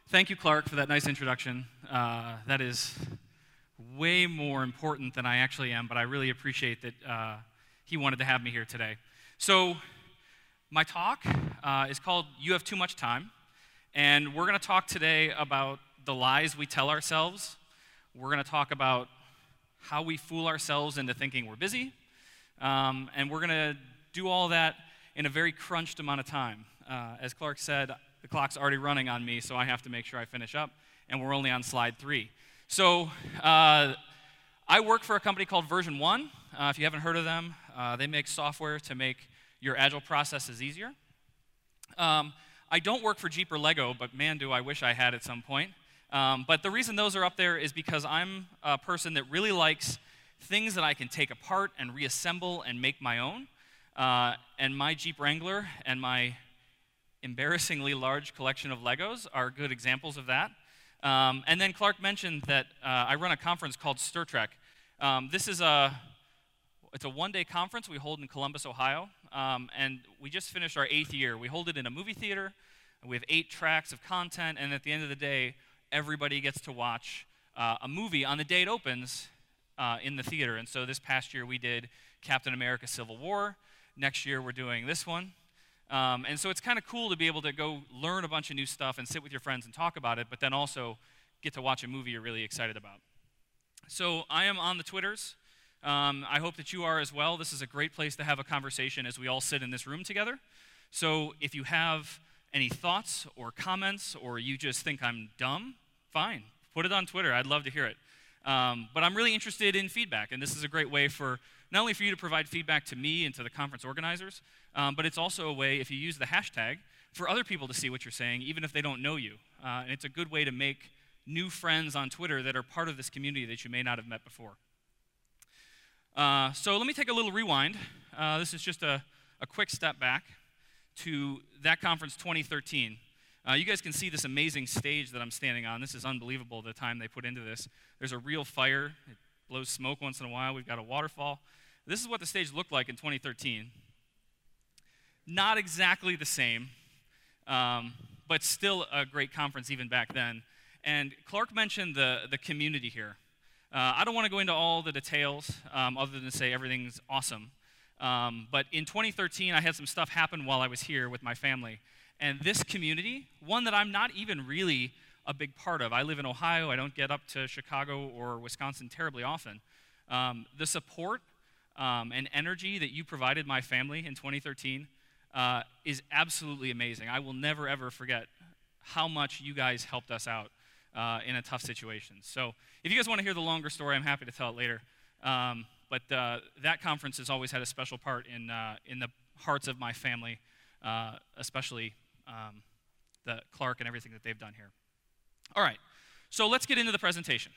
Thank you, Clark, for that nice introduction. That is way more important than I actually am, but I really appreciate that he wanted to have me here today. So, my talk is called You Have Too Much Time, and we're going to talk today about the lies we tell ourselves. We're going to talk about how we fool ourselves into thinking we're busy, and we're going to do all that in a very crunched amount of time. As Clark said, the clock's already running on me, so I have to make sure I finish up, and we're only on slide 3. So, I work for a company called Version 1. If you haven't heard of them, they make software to make your agile processes easier. I don't work for Jeep or Lego, but man, do I wish I had at some point. But the reason those are up there is because I'm a person that really likes things that I can take apart and reassemble and make my own. And my Jeep Wrangler and my embarrassingly large collection of Legos are good examples of that. And then Clark mentioned that I run a conference called Stir Trek. It's a one-day conference we hold in Columbus, Ohio, and we just finished our 8th year. We hold it in a movie theater, and we have 8 tracks of content, and at the end of the day, everybody gets to watch a movie on the day it opens in the theater. And so this past year we did Captain America: Civil War. Next year we're doing this one. And so it's kind of cool to be able to go learn a bunch of new stuff and sit with your friends and talk about it, but then also get to watch a movie you're really excited about. So I am on the Twitters. I hope that you are as well. This is a great place to have a conversation as we all sit in this room together. So if you have any thoughts or comments, or you just think I'm dumb, fine. Put it on Twitter. I'd love to hear it. But I'm really interested in feedback, and this is a great way for not only for you to provide feedback to me and to the conference organizers, but it's also a way, if you use the hashtag, for other people to see what you're saying, even if they don't know you. And it's a good way to make new friends on Twitter that are part of this community that you may not have met before. So let me take a little rewind. This is just a quick step back to that conference 2013. You guys can see this amazing stage that I'm standing on. This is unbelievable, the time they put into this. There's a real fire. It blows smoke once in a while. We've got a waterfall. This is what the stage looked like in 2013. Not exactly the same, but still a great conference even back then. And Clark mentioned the community here. I don't want to go into all the details other than to say everything's awesome. But in 2013, I had some stuff happen while I was here with my family. And this community, one that I'm not even really a big part of. I live in Ohio. I don't get up to Chicago or Wisconsin terribly often. The support and energy that you provided my family in 2013 is absolutely amazing. I will never, ever forget how much you guys helped us out in a tough situation. So if you guys want to hear the longer story, I'm happy to tell it later. But that conference has always had a special part in the hearts of my family, especially the Clark and everything that they've done here. All right, so let's get into the presentation.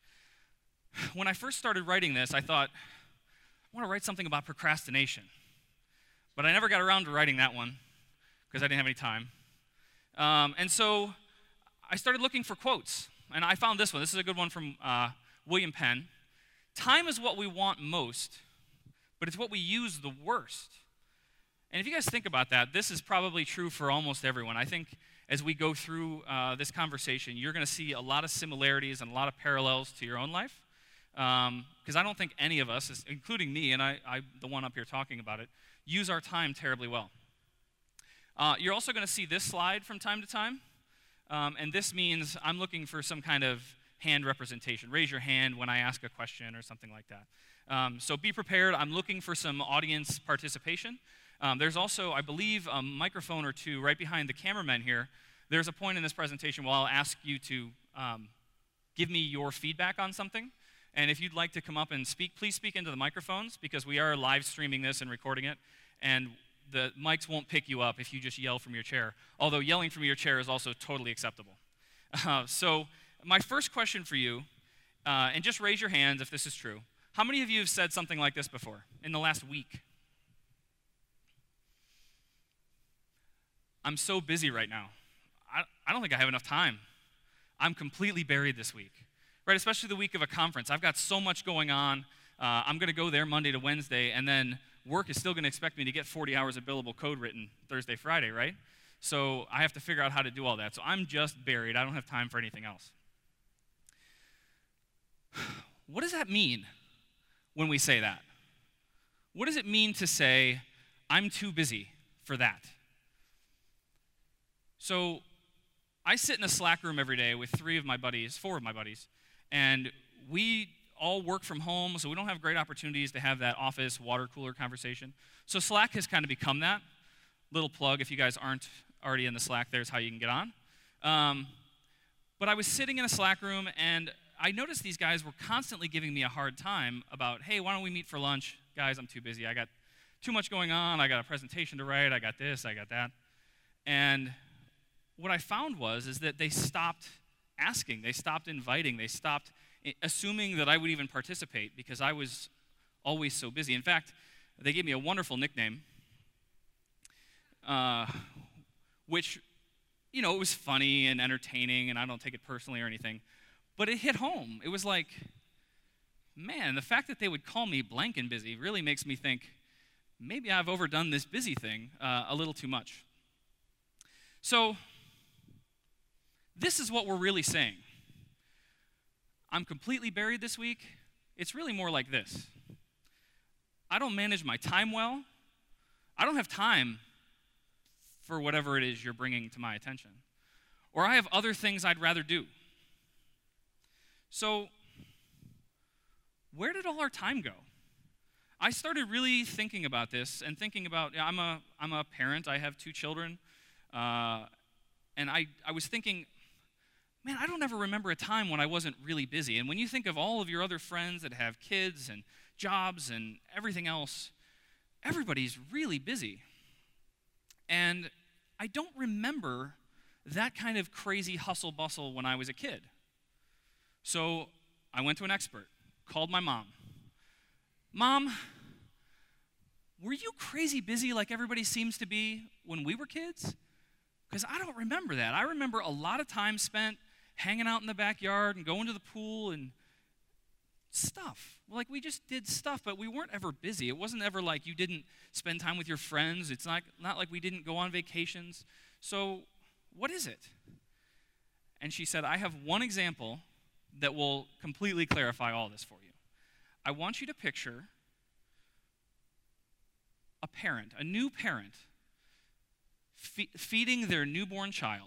When I first started writing this, I thought, I want to write something about procrastination. But I never got around to writing that one because I didn't have any time. And so I started looking for quotes, and I found this one. This is a good one from William Penn. Time is what we want most, but it's what we use the worst. And if you guys think about that, this is probably true for almost everyone. I think as we go through this conversation, you're going to see a lot of similarities and a lot of parallels to your own life. Because I don't think any of us, including me, and I'm the one up here talking about it, use our time terribly well. You're also going to see this slide from time to time. And this means I'm looking for some kind of hand representation. Raise your hand when I ask a question or something like that. So be prepared. I'm looking for some audience participation. There's also, I believe, a microphone or two right behind the cameramen here. There's a point in this presentation where I'll ask you to give me your feedback on something. And if you'd like to come up and speak, please speak into the microphones because we are live streaming this and recording it. And the mics won't pick you up if you just yell from your chair, although yelling from your chair is also totally acceptable. So my first question for you, and just raise your hands if this is true. How many of you have said something like this before in the last week? I'm so busy right now. I don't think I have enough time. I'm completely buried this week, right? Especially the week of a conference. I've got so much going on. I'm going to go there Monday to Wednesday, and then work is still going to expect me to get 40 hours of billable code written Thursday, Friday, right? So I have to figure out how to do all that. So I'm just buried. I don't have time for anything else. What does that mean when we say that? What does it mean to say, I'm too busy for that? So I sit in a Slack room every day with four of my buddies, and we all work from home, so we don't have great opportunities to have that office water cooler conversation. So Slack has kind of become that. Little plug, if you guys aren't already in the Slack, there's how you can get on. But I was sitting in a Slack room, and I noticed these guys were constantly giving me a hard time about, hey, why don't we meet for lunch? Guys, I'm too busy. I got too much going on. I got a presentation to write. I got this. I got that. And what I found is that they stopped asking. They stopped inviting. They stopped assuming that I would even participate because I was always so busy. In fact, they gave me a wonderful nickname, which, it was funny and entertaining, and I don't take it personally or anything, but it hit home. It was like, man, the fact that they would call me blank and busy really makes me think maybe I've overdone this busy thing a little too much. So this is what we're really saying. I'm completely buried this week. It's really more like this. I don't manage my time well. I don't have time for whatever it is you're bringing to my attention. Or I have other things I'd rather do. So where did all our time go? I started really thinking about this and thinking about, I'm a parent. I have 2 children. And I was thinking, man, I don't ever remember a time when I wasn't really busy. And when you think of all of your other friends that have kids and jobs and everything else, everybody's really busy. And I don't remember that kind of crazy hustle bustle when I was a kid. So I went to an expert, called my mom. Mom, were you crazy busy like everybody seems to be when we were kids? Because I don't remember that. I remember a lot of time spent hanging out in the backyard and going to the pool and stuff. Like, we just did stuff, but we weren't ever busy. It wasn't ever like you didn't spend time with your friends. It's not like we didn't go on vacations. So what is it? And she said, I have one example that will completely clarify all this for you. I want you to picture a parent, a new parent, feeding their newborn child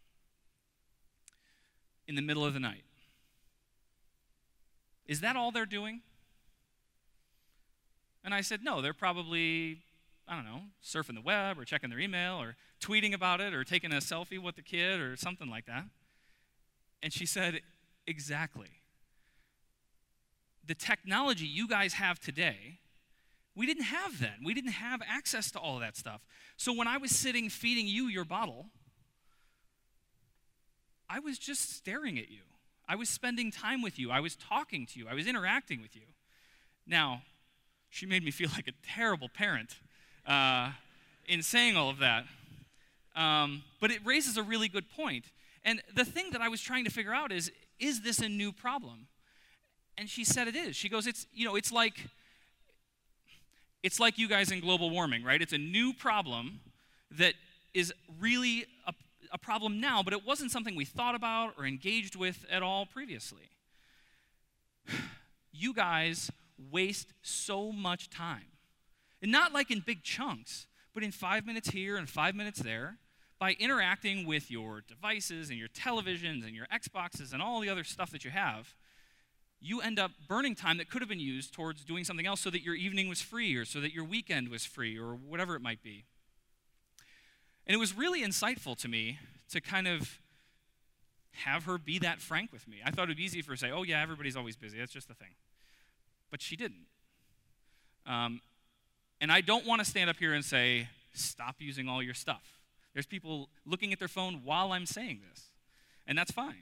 in the middle of the night. Is that all they're doing? And I said, no, they're probably, surfing the web or checking their email or tweeting about it or taking a selfie with the kid or something like that. And she said, exactly. The technology you guys have today, we didn't have then. We didn't have access to all of that stuff. So when I was sitting feeding you your bottle, I was just staring at you. I was spending time with you. I was talking to you. I was interacting with you. Now, she made me feel like a terrible parent in saying all of that. But it raises a really good point. And the thing that I was trying to figure out is this a new problem? And she said it is. She goes, it's like you guys in global warming, right? It's a new problem that is really a problem now, but it wasn't something we thought about or engaged with at all previously. You guys waste so much time. And not like in big chunks, but in 5 minutes here and 5 minutes there, by interacting with your devices and your televisions and your Xboxes and all the other stuff that you have, you end up burning time that could have been used towards doing something else so that your evening was free or so that your weekend was free or whatever it might be. And it was really insightful to me to kind of have her be that frank with me. I thought it would be easy for her to say, oh yeah, everybody's always busy, that's just the thing. But she didn't. And I don't want to stand up here and say, stop using all your stuff. There's people looking at their phone while I'm saying this, and that's fine.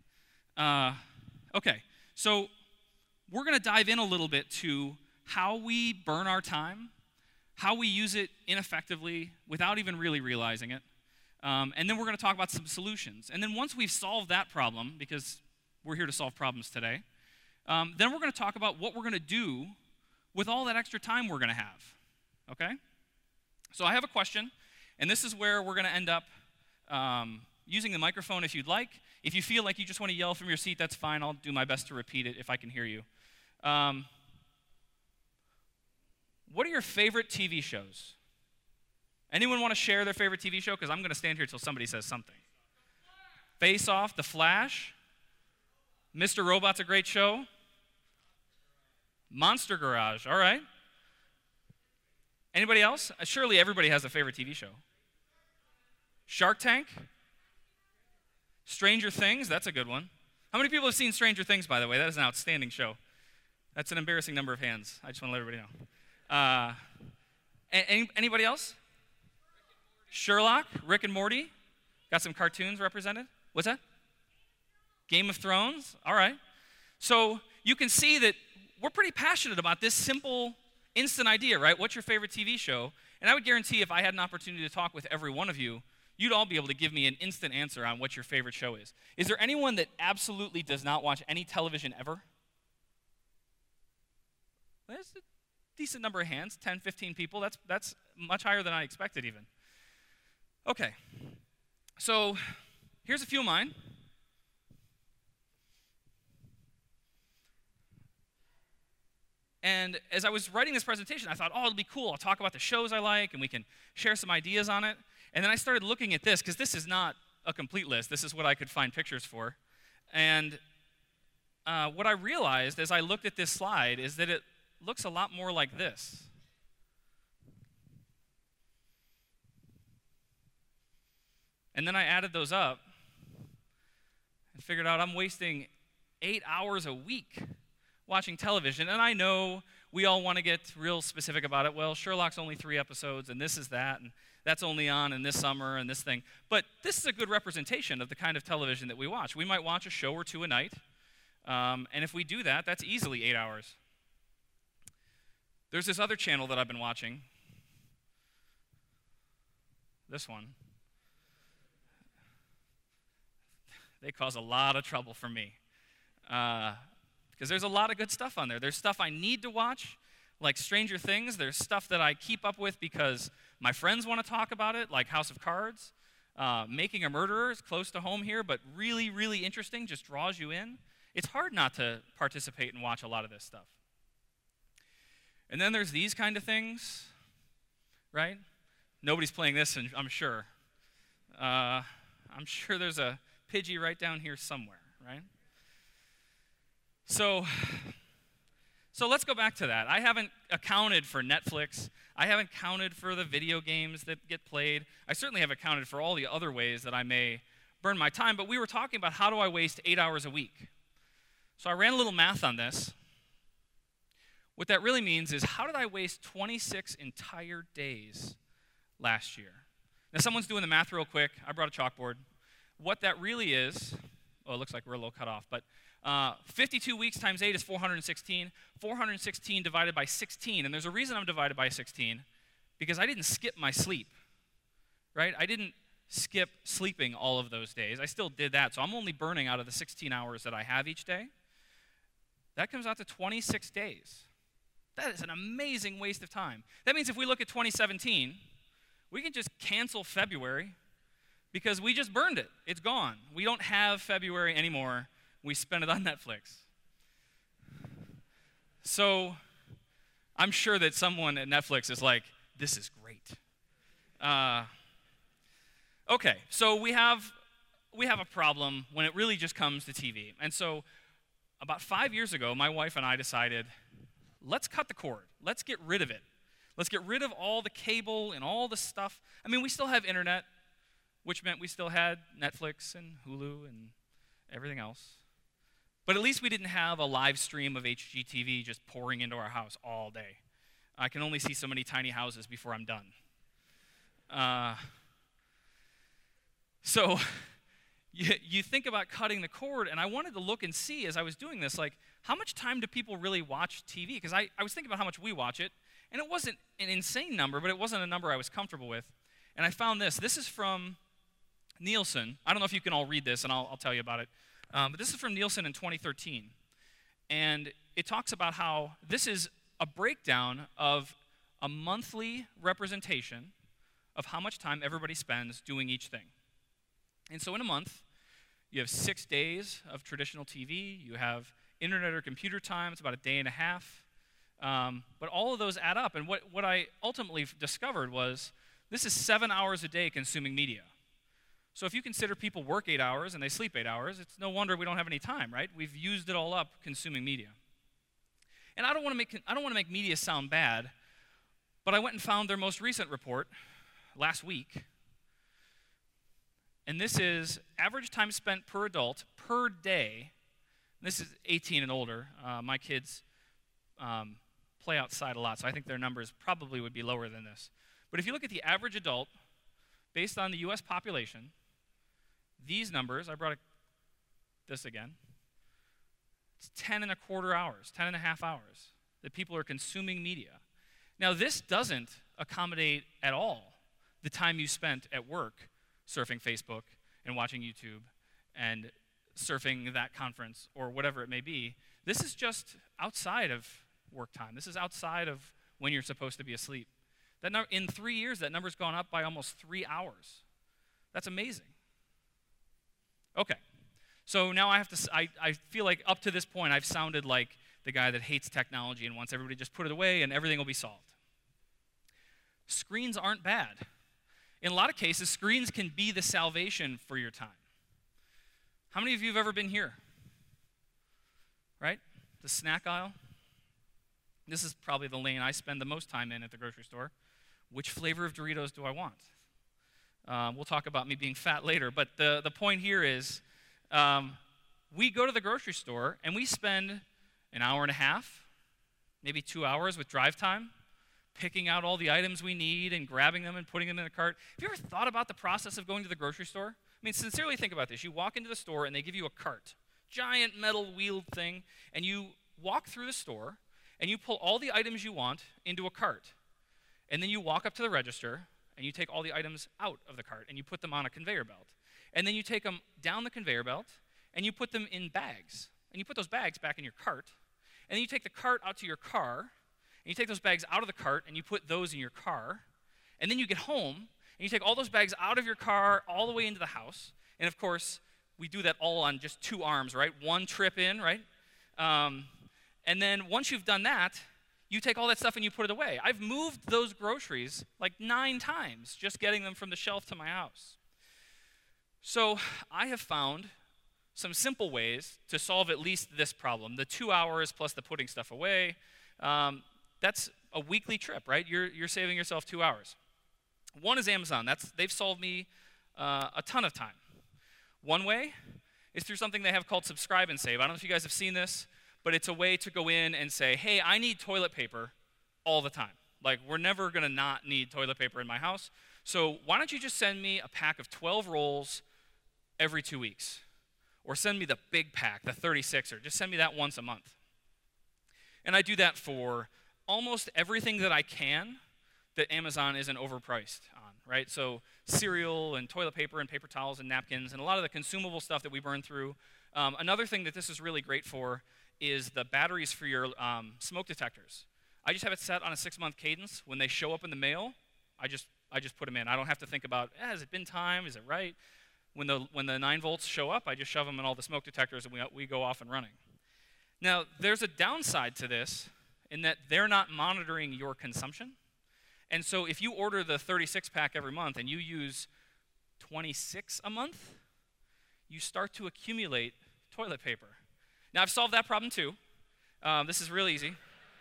Okay, so we're going to dive in a little bit to how we burn our time, how we use it ineffectively without even really realizing it, and then we're going to talk about some solutions. And then once we've solved that problem, because we're here to solve problems today, then we're going to talk about what we're going to do with all that extra time we're going to have, okay? So I have a question, and this is where we're going to end up using the microphone if you'd like. If you feel like you just want to yell from your seat, that's fine. I'll do my best to repeat it if I can hear you. What are your favorite TV shows? Anyone want to share their favorite TV show? Because I'm going to stand here till somebody says something. Face Off, The Flash, Mr. Robot's a great show. Monster Garage, all right. Anybody else? Surely everybody has a favorite TV show. Shark Tank? Stranger Things, that's a good one. How many people have seen Stranger Things, by the way? That is an outstanding show. That's an embarrassing number of hands. I just want to let everybody know. Anybody else? Sherlock, Rick and Morty. Got some cartoons represented. What's that? Game of Thrones. All right. So you can see that we're pretty passionate about this simple, instant idea, right? What's your favorite TV show? And I would guarantee if I had an opportunity to talk with every one of you, you'd all be able to give me an instant answer on what your favorite show is. Is there anyone that absolutely does not watch any television ever? There's a decent number of hands, 10, 15 people. That's much higher than I expected even. Okay, so here's a few of mine. And as I was writing this presentation, I thought, oh, it'll be cool. I'll talk about the shows I like, and we can share some ideas on it. And then I started looking at this, because this is not a complete list. This is what I could find pictures for. And what I realized as I looked at this slide is that it looks a lot more like this. And then I added those up and figured out I'm wasting 8 hours a week watching television. And I know we all want to get real specific about it. Well, Sherlock's only 3 episodes, and this is that, and that's only on in this summer and this thing. But this is a good representation of the kind of television that we watch. We might watch a show or two a night, and if we do that, that's easily 8 hours. There's this other channel that I've been watching. This one. They cause a lot of trouble for me. Because there's a lot of good stuff on there. There's stuff I need to watch, like Stranger Things. There's stuff that I keep up with because my friends want to talk about it, like House of Cards. Making a Murderer is close to home here, but really, really interesting, just draws you in. It's hard not to participate and watch a lot of this stuff. And then there's these kind of things, right? Nobody's playing this, I'm sure. I'm sure there's a Pidgey right down here somewhere, right? So let's go back to that. I haven't accounted for Netflix. I haven't counted for the video games that get played. I certainly haven't accounted for all the other ways that I may burn my time, but we were talking about how do I waste 8 hours a week. So I ran a little math on this. What that really means is how did I waste 26 entire days last year? Now someone's doing the math real quick. I brought a chalkboard. What that really is, it looks like we're a little cut off, but 52 weeks times 8 is 416. 416 divided by 16, and there's a reason I'm divided by 16, because I didn't skip my sleep, right? I didn't skip sleeping all of those days. I still did that, so I'm only burning out of the 16 hours that I have each day. That comes out to 26 days. That is an amazing waste of time. That means if we look at 2017, we can just cancel February because we just burned it. It's gone. We don't have February anymore. We spent it on Netflix. So I'm sure that someone at Netflix is like, this is great. Okay, so we have a problem when it really just comes to TV. And so about 5 years ago, my wife and I decided, let's cut the cord. Let's get rid of it. Let's get rid of all the cable and all the stuff. I mean, we still have internet, which meant we still had Netflix and Hulu and everything else. But at least we didn't have a live stream of HGTV just pouring into our house all day. I can only see so many tiny houses before I'm done. So you think about cutting the cord, and I wanted to look and see as I was doing this, like, how much time do people really watch TV? Because I was thinking about how much we watch it, and it wasn't an insane number, but it wasn't a number I was comfortable with. And I found this. This is from Nielsen. I don't know if you can all read this, and I'll tell you about it. But this is from Nielsen in 2013. And it talks about how this is a breakdown of a monthly representation of how much time everybody spends doing each thing. And so in a month, you have 6 days of traditional TV. You have internet or computer time. It's about a day and a half. But all of those add up. And what I ultimately discovered was this is 7 hours a day consuming media. So if you consider people work 8 hours and they sleep 8 hours, it's no wonder we don't have any time, right? We've used it all up consuming media. And I don't want to make media sound bad, but I went and found their most recent report last week. And this is average time spent per adult per day. This is 18 and older. My kids play outside a lot, so I think their numbers probably would be lower than this. But if you look at the average adult, based on the U.S. population, these numbers, I brought this again, it's 10 and a quarter hours, 10 and a half hours that people are consuming media. Now, this doesn't accommodate at all the time you spent at work surfing Facebook and watching YouTube and surfing that conference or whatever it may be. This is just outside of work time. This is outside of when you're supposed to be asleep. In 3 years, that number's gone up by almost 3 hours. That's amazing. Okay, so now I feel like up to this point, I've sounded like the guy that hates technology and wants everybody to just put it away and everything will be solved. Screens aren't bad. In a lot of cases, screens can be the salvation for your time. How many of you have ever been here? Right? The snack aisle. This is probably the lane I spend the most time in at the grocery store. Which flavor of Doritos do I want? We'll talk about me being fat later, but the point here is we go to the grocery store and we spend an hour and a half, maybe 2 hours with drive time, picking out all the items we need and grabbing them and putting them in a cart. Have you ever thought about the process of going to the grocery store? I mean, sincerely think about this. You walk into the store and they give you a cart, giant metal wheeled thing, and you walk through the store and you pull all the items you want into a cart. And then you walk up to the register and you take all the items out of the cart and you put them on a conveyor belt. And then you take them down the conveyor belt and you put them in bags. And you put those bags back in your cart. And then you take the cart out to your car. And you take those bags out of the cart and you put those in your car. And then you get home and you take all those bags out of your car all the way into the house. And of course, we do that all on just 2 arms, right? One trip in, right? And then once you've done that, you take all that stuff and you put it away. I've moved those groceries like 9 times just getting them from the shelf to my house. So I have found some simple ways to solve at least this problem. The 2 hours plus the putting stuff away, that's a weekly trip, right? You're saving yourself 2 hours. One is Amazon. They've solved me a ton of time. One way is through something they have called Subscribe and Save. I don't know if you guys have seen this, but it's a way to go in and say, hey, I need toilet paper all the time. Like, we're never going to not need toilet paper in my house. So why don't you just send me a pack of 12 rolls every 2 weeks? Or send me the big pack, the 36er. Just send me that once a month. And I do that for almost everything that I can that Amazon isn't overpriced on, right? So cereal and toilet paper and paper towels and napkins and a lot of the consumable stuff that we burn through. Another thing that this is really great for is the batteries for your smoke detectors. I just have it set on a 6-month cadence. When they show up in the mail, I just put them in. I don't have to think about, has it been time? Is it right? When the 9 volts show up, I just shove them in all the smoke detectors and we go off and running. Now, there's a downside to this in that they're not monitoring your consumption. And so if you order the 36-pack every month and you use 26 a month, you start to accumulate toilet paper. Now, I've solved that problem too. This is real easy.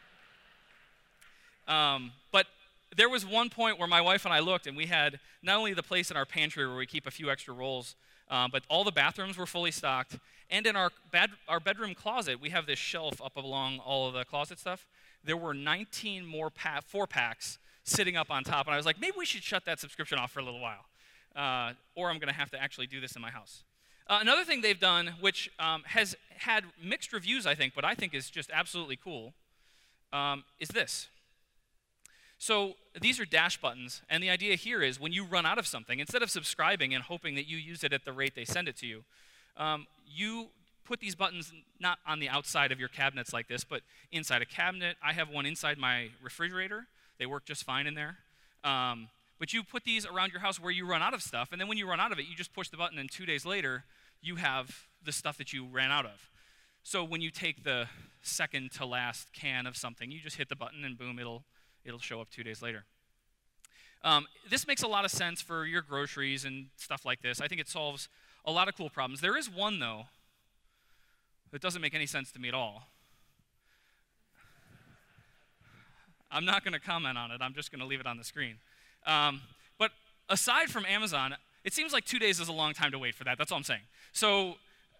But there was one point where my wife and I looked, and we had not only the place in our pantry where we keep a few extra rolls, but all the bathrooms were fully stocked. And in our bedroom closet, we have this shelf up along all of the closet stuff. There were 19 more 4-packs sitting up on top. And I was like, maybe we should shut that subscription off for a little while. Or I'm going to have to actually do this in my house. Another thing they've done, which has had mixed reviews, I think, but I think is just absolutely cool, is this. So these are dash buttons, and the idea here is when you run out of something, instead of subscribing and hoping that you use it at the rate they send it to you, you put these buttons not on the outside of your cabinets like this, but inside a cabinet. I have one inside my refrigerator. They work just fine in there. But you put these around your house where you run out of stuff, and then when you run out of it, you just push the button, and 2 days later, you have the stuff that you ran out of. So when you take the second to last can of something, you just hit the button, and boom, it'll show up 2 days later. This makes a lot of sense for your groceries and stuff like this. I think it solves a lot of cool problems. There is one, though, that doesn't make any sense to me at all. I'm not going to comment on it. I'm just going to leave it on the screen. But aside from Amazon, it seems like 2 days is a long time to wait for that. That's all I'm saying. So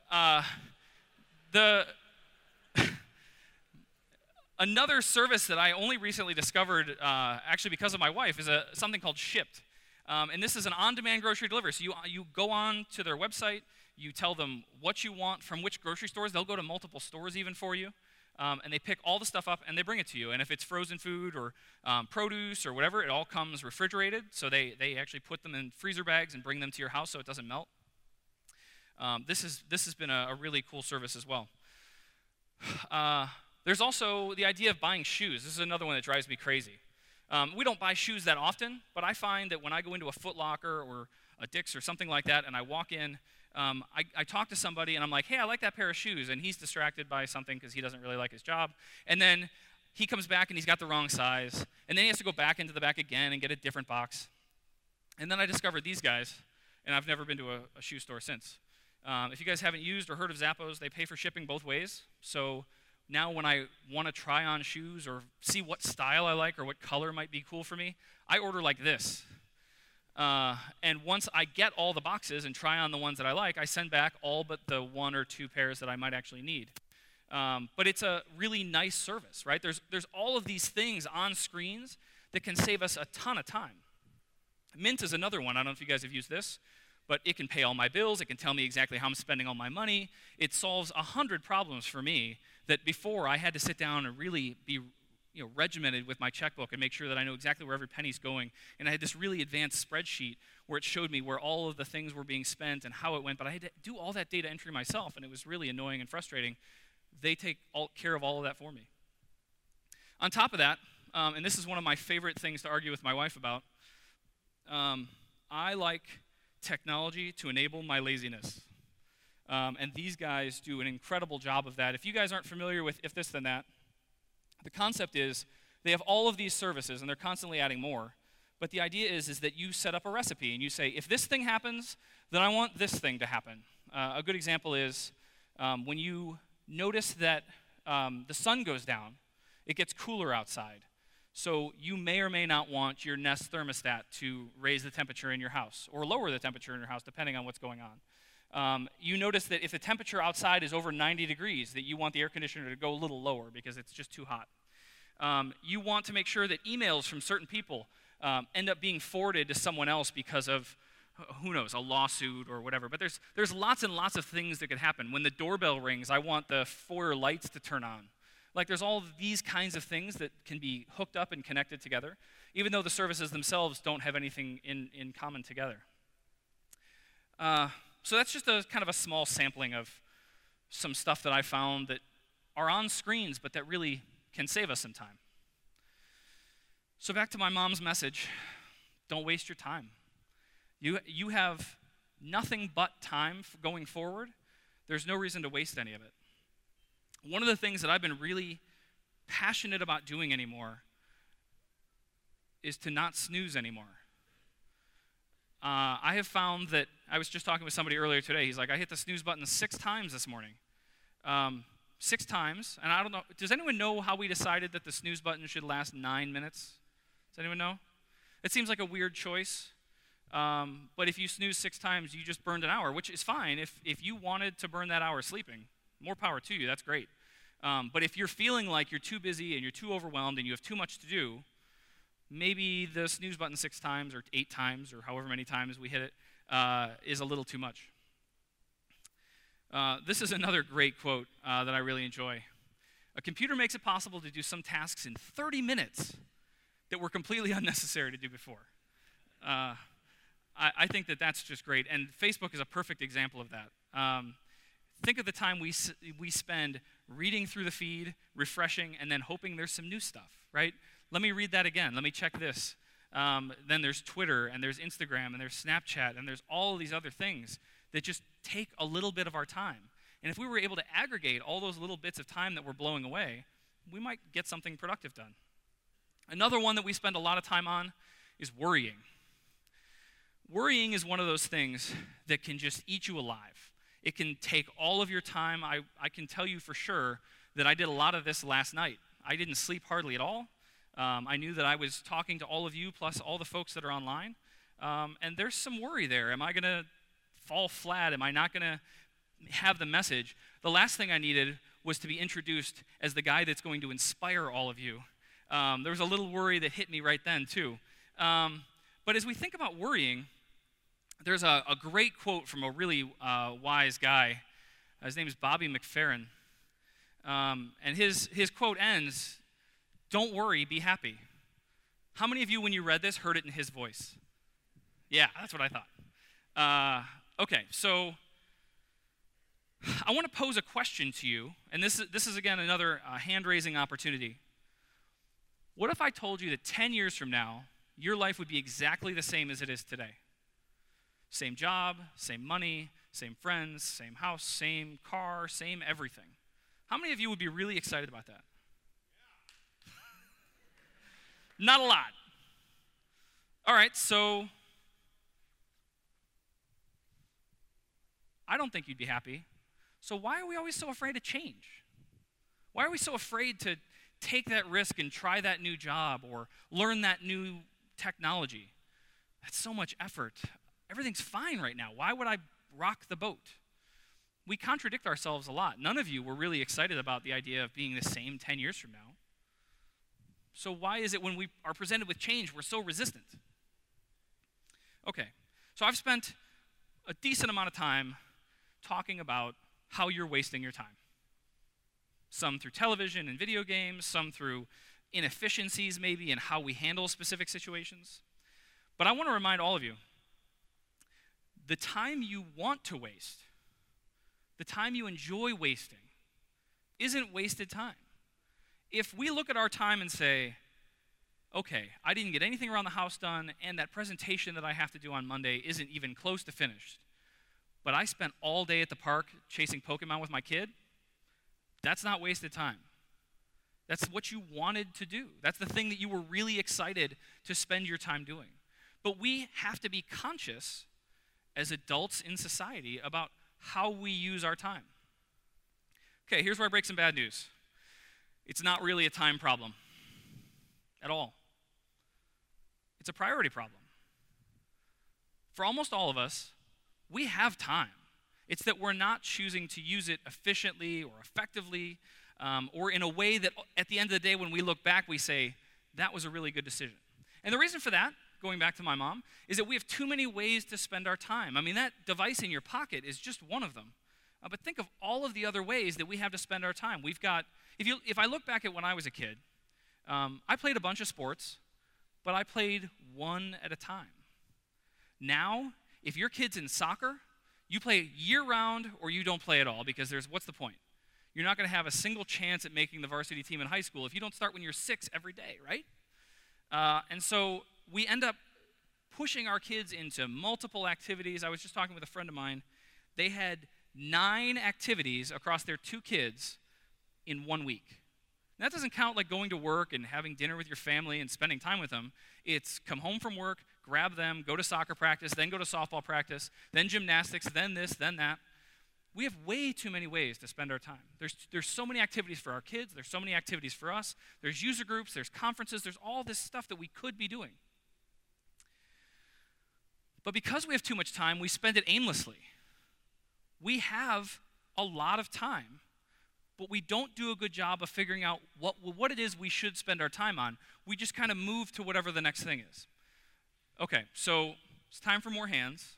another service that I only recently discovered, actually because of my wife, is something called Shipt. And this is an on-demand grocery delivery. So you go on to their website, you tell them what you want from which grocery stores. They'll go to multiple stores even for you. And they pick all the stuff up and they bring it to you. And if it's frozen food or produce or whatever, it all comes refrigerated. So they actually put them in freezer bags and bring them to your house so it doesn't melt. This has been a really cool service as well. There's also the idea of buying shoes. This is another one that drives me crazy. We don't buy shoes that often, but I find that when I go into a Foot Locker or a Dick's or something like that and I walk in, I talk to somebody and I'm like, hey, I like that pair of shoes, and he's distracted by something because he doesn't really like his job. And then he comes back and he's got the wrong size, and then he has to go back into the back again and get a different box. And then I discovered these guys, and I've never been to a shoe store since. If you guys haven't used or heard of Zappos, they pay for shipping both ways. So now when I want to try on shoes or see what style I like or what color might be cool for me, I order like this. And once I get all the boxes and try on the ones that I like, I send back all but the 1 or 2 pairs that I might actually need. But it's a really nice service, right? There's all of these things on screens that can save us a ton of time. Mint is another one. I don't know if you guys have used this, but it can pay all my bills. It can tell me exactly how I'm spending all my money. It solves 100 problems for me that before I had to sit down and really be regimented with my checkbook and make sure that I know exactly where every penny's going. And I had this really advanced spreadsheet where it showed me where all of the things were being spent and how it went, but I had to do all that data entry myself, and it was really annoying and frustrating. They take care of all of that for me. On top of that, and this is one of my favorite things to argue with my wife about, I like technology to enable my laziness. And these guys do an incredible job of that. If you guys aren't familiar with If This Then That, the concept is they have all of these services, and they're constantly adding more. But the idea is that you set up a recipe, and you say, if this thing happens, then I want this thing to happen. A good example is when you notice that the sun goes down, it gets cooler outside. So you may or may not want your Nest thermostat to raise the temperature in your house or lower the temperature in your house, depending on what's going on. You notice that if the temperature outside is over 90 degrees, that you want the air conditioner to go a little lower because it's just too hot. You want to make sure that emails from certain people end up being forwarded to someone else because of, who knows, a lawsuit or whatever. But there's lots and lots of things that could happen. When the doorbell rings, I want the foyer lights to turn on. Like there's all of these kinds of things that can be hooked up and connected together, even though the services themselves don't have anything in common together. So that's just a kind of a small sampling of some stuff that I found that are on screens, but that really can save us some time. So back to my mom's message, don't waste your time. You have nothing but time going forward. There's no reason to waste any of it. One of the things that I've been really passionate about doing anymore is to not snooze anymore. I have found that, I was just talking with somebody earlier today, he's like, I hit the snooze button 6 times this morning. 6 times, and I don't know, does anyone know how we decided that the snooze button should last 9 minutes? Does anyone know? It seems like a weird choice, but if you snooze 6 times, you just burned an hour, which is fine. If you wanted to burn that hour sleeping, more power to you, that's great. But if you're feeling like you're too busy and you're too overwhelmed and you have too much to do, maybe the snooze button 6 times or 8 times or however many times we hit it is a little too much. This is another great quote that I really enjoy. A computer makes it possible to do some tasks in 30 minutes that were completely unnecessary to do before. I think that that's just great, and Facebook is a perfect example of that. Think of the time we spend reading through the feed, refreshing, and then hoping there's some new stuff, right? Let me read that again. Let me check this. Then there's Twitter, and there's Instagram, and there's Snapchat, and there's all these other things that just take a little bit of our time. And if we were able to aggregate all those little bits of time that we're blowing away, we might get something productive done. Another one that we spend a lot of time on is worrying. Worrying is one of those things that can just eat you alive. It can take all of your time. I can tell you for sure that I did a lot of this last night. I didn't sleep hardly at all. I knew that I was talking to all of you, plus all the folks that are online. And there's some worry there. Am I going to fall flat? Am I not going to have the message? The last thing I needed was to be introduced as the guy that's going to inspire all of you. There was a little worry that hit me right then, too. But as we think about worrying, there's a great quote from a really wise guy. His name is Bobby McFerrin. And his quote ends, "Don't worry, be happy." How many of you, when you read this, heard it in his voice? Yeah, that's what I thought. Okay, so I want to pose a question to you, and this is again, another hand-raising opportunity. What if I told you that 10 years from now, your life would be exactly the same as it is today? Same job, same money, same friends, same house, same car, same everything. How many of you would be really excited about that? Not a lot. All right, so I don't think you'd be happy. So why are we always so afraid of change? Why are we so afraid to take that risk and try that new job or learn that new technology? That's so much effort. Everything's fine right now. Why would I rock the boat? We contradict ourselves a lot. None of you were really excited about the idea of being the same 10 years from now. So why is it when we are presented with change, we're so resistant? Okay, so I've spent a decent amount of time talking about how you're wasting your time. Some through television and video games, some through inefficiencies maybe in how we handle specific situations. But I want to remind all of you, the time you want to waste, the time you enjoy wasting, isn't wasted time. If we look at our time and say, okay, I didn't get anything around the house done, and that presentation that I have to do on Monday isn't even close to finished, but I spent all day at the park chasing Pokemon with my kid, that's not wasted time. That's what you wanted to do. That's the thing that you were really excited to spend your time doing. But we have to be conscious as adults in society about how we use our time. Okay, here's where I break some bad news. It's not really a time problem at all. It's a priority problem. For almost all of us, we have time. It's that we're not choosing to use it efficiently or effectively or in a way that at the end of the day when we look back, we say, that was a really good decision. And the reason for that, going back to my mom, is that we have too many ways to spend our time. I mean, that device in your pocket is just one of them. But think of all of the other ways that we have to spend our time. We've got, if I look back at when I was a kid, I played a bunch of sports, but I played one at a time. Now, if your kid's in soccer, you play year-round or you don't play at all because what's the point? You're not going to have a single chance at making the varsity team in high school if you don't start when you're 6 every day, right? And so we end up pushing our kids into multiple activities. I was just talking with a friend of mine. They had 9 activities across their 2 kids in 1 week. And that doesn't count like going to work and having dinner with your family and spending time with them. It's come home from work, grab them, go to soccer practice, then go to softball practice, then gymnastics, then this, then that. We have way too many ways to spend our time. There's so many activities for our kids. There's so many activities for us. There's user groups. There's conferences. There's all this stuff that we could be doing. But because we have too much time, we spend it aimlessly. We have a lot of time, but we don't do a good job of figuring out what it is we should spend our time on. We just kind of move to whatever the next thing is. Okay, so it's time for more hands.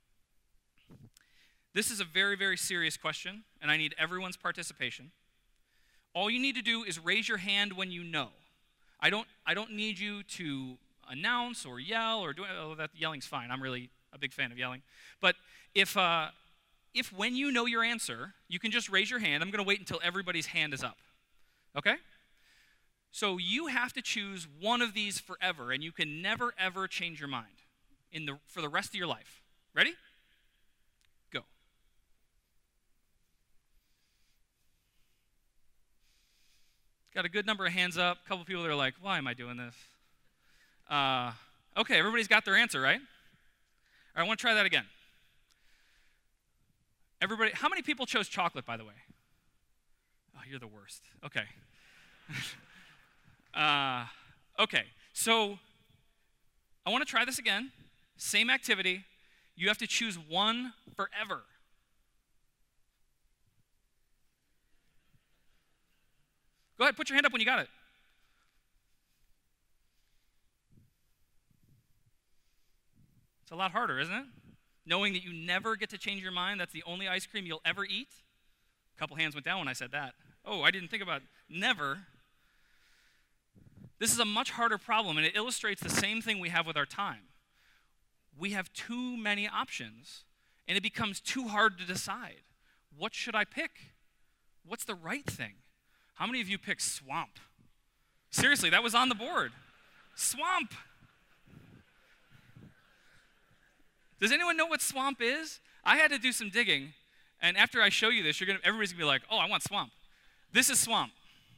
This is a very, very serious question, and I need everyone's participation. All you need to do is raise your hand when you know. I don't need you to announce or yell or that yelling's fine. I'm really a big fan of yelling. But if when you know your answer, you can just raise your hand. I'm going to wait until everybody's hand is up. Okay? So you have to choose one of these forever, and you can never, ever change your mind for the rest of your life. Ready? Go. Got a good number of hands up. A couple people that are like, why am I doing this? Okay, everybody's got their answer, right? All right, I want to try that again. Everybody, how many people chose chocolate, by the way? Oh, you're the worst. Okay. Okay, so I want to try this again. Same activity. You have to choose one forever. Go ahead, put your hand up when you got it. It's a lot harder, isn't it? Knowing that you never get to change your mind, that's the only ice cream you'll ever eat. A couple hands went down when I said that. Oh, I didn't think about never. This is a much harder problem, and it illustrates the same thing we have with our time. We have too many options, and it becomes too hard to decide. What should I pick? What's the right thing? How many of you picked swamp? Seriously, that was on the board. Swamp. Does anyone know what swamp is? I had to do some digging, and after I show you this, everybody's gonna be like, oh, I want swamp. This is swamp.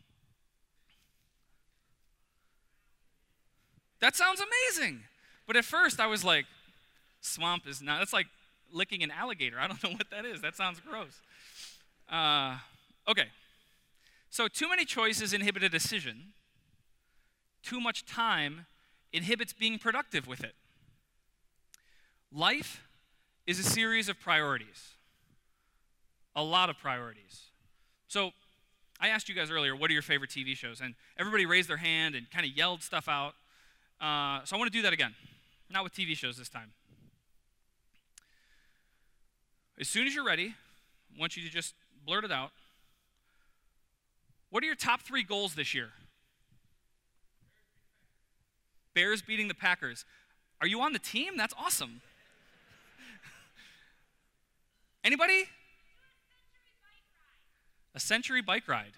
That sounds amazing. But at first I was like, swamp is not, that's like licking an alligator. I don't know what that is. That sounds gross. Okay. So too many choices inhibit a decision. Too much time inhibits being productive with it. Life is a series of priorities. A lot of priorities. So I asked you guys earlier, what are your favorite TV shows? And everybody raised their hand and kind of yelled stuff out. So I want to do that again. Not with TV shows this time. As soon as you're ready, I want you to just blurt it out. What are your top 3 goals this year? Bears beating the Packers. Are you on the team? That's awesome. Anybody? A century bike ride.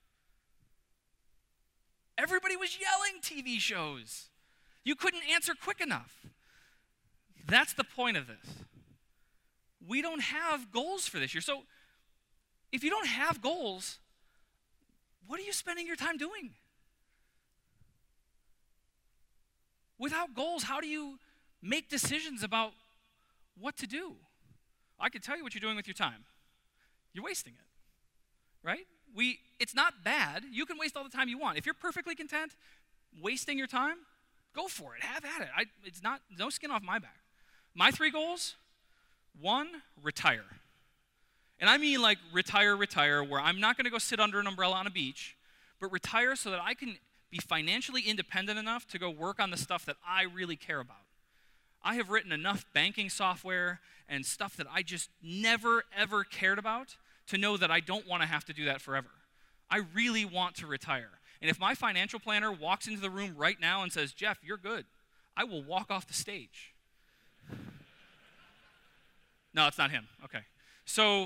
Everybody was yelling TV shows. You couldn't answer quick enough. That's the point of this. We don't have goals for this year. So if you don't have goals, what are you spending your time doing? Without goals, how do you make decisions about what to do? I can tell you what you're doing with your time. You're wasting it, right? It's not bad. You can waste all the time you want. If you're perfectly content wasting your time, go for it. Have at it. It's not, no skin off my back. My 3 goals, 1, retire. And I mean like retire, where I'm not going to go sit under an umbrella on a beach, but retire so that I can be financially independent enough to go work on the stuff that I really care about. I have written enough banking software and stuff that I just never, ever cared about to know that I don't want to have to do that forever. I really want to retire. And if my financial planner walks into the room right now and says, Jeff, you're good, I will walk off the stage. No, it's not him. Okay. So,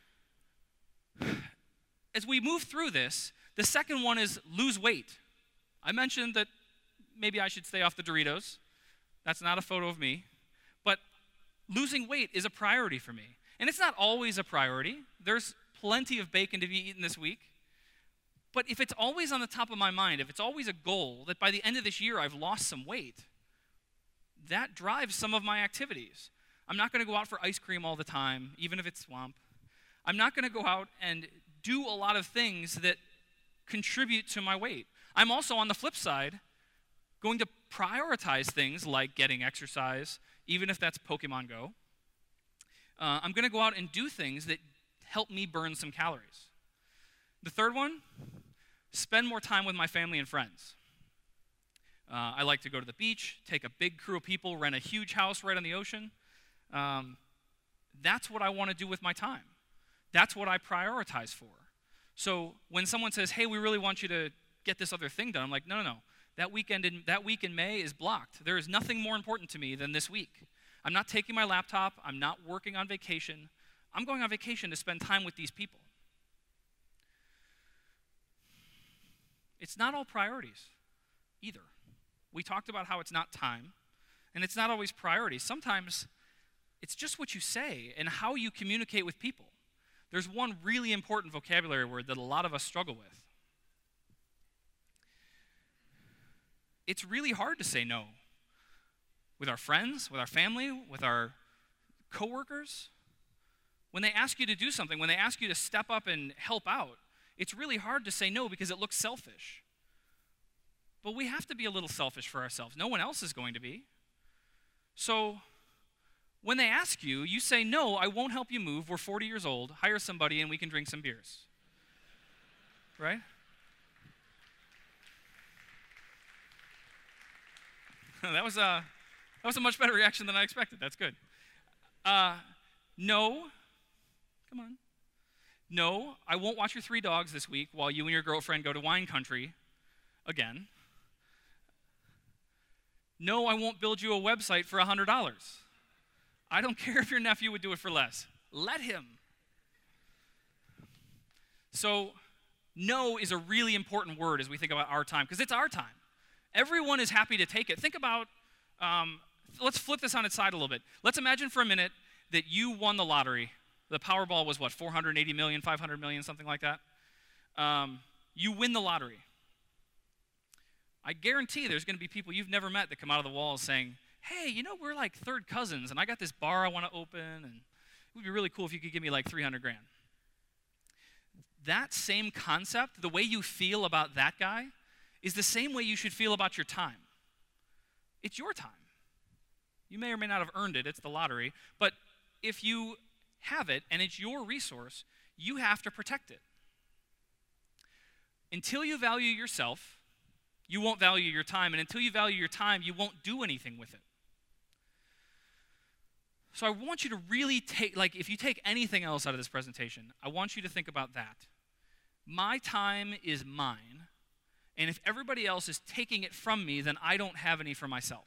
as we move through this, the second one is lose weight. I mentioned that maybe I should stay off the Doritos. That's not a photo of me. But losing weight is a priority for me. And it's not always a priority. There's plenty of bacon to be eaten this week. But if it's always on the top of my mind, if it's always a goal that by the end of this year I've lost some weight, that drives some of my activities. I'm not going to go out for ice cream all the time, even if it's swamp. I'm not going to go out and do a lot of things that contribute to my weight. I'm also, on the flip side, going to prioritize things like getting exercise, even if that's Pokemon Go. I'm going to go out and do things that help me burn some calories. The third one, spend more time with my family and friends. I like to go to the beach, take a big crew of people, rent a huge house right on the ocean. That's what I want to do with my time. That's what I prioritize for. So when someone says, hey, we really want you to get this other thing done, I'm like, no. That week in May is blocked. There is nothing more important to me than this week. I'm not taking my laptop. I'm not working on vacation. I'm going on vacation to spend time with these people. It's not all priorities either. We talked about how it's not time, and it's not always priorities. Sometimes it's just what you say and how you communicate with people. There's one really important vocabulary word that a lot of us struggle with. It's really hard to say no with our friends, with our family, with our coworkers. When they ask you to do something, when they ask you to step up and help out, it's really hard to say no because it looks selfish. But we have to be a little selfish for ourselves. No one else is going to be. So when they ask you, you say, no, I won't help you move. We're 40 years old. Hire somebody and we can drink some beers. Right? That was a much better reaction than I expected. That's good. No. Come on. No, I won't watch your 3 dogs this week while you and your girlfriend go to wine country again. No, I won't build you a website for $100. I don't care if your nephew would do it for less. Let him. So, no is a really important word as we think about our time, because it's our time. Everyone is happy to take it. Think about, let's flip this on its side a little bit. Let's imagine for a minute that you won the lottery. The Powerball was what, 480 million, 500 million, something like that? You win the lottery. I guarantee there's going to be people you've never met that come out of the walls saying, hey, you know, we're like third cousins, and I got this bar I want to open, and it would be really cool if you could give me like 300 grand. That same concept, the way you feel about that guy, is the same way you should feel about your time. It's your time. You may or may not have earned it. It's the lottery. But if you have it and it's your resource, you have to protect it. Until you value yourself, you won't value your time. And until you value your time, you won't do anything with it. So I want you to really take, like, if you take anything else out of this presentation, I want you to think about that. My time is mine. And if everybody else is taking it from me, then I don't have any for myself.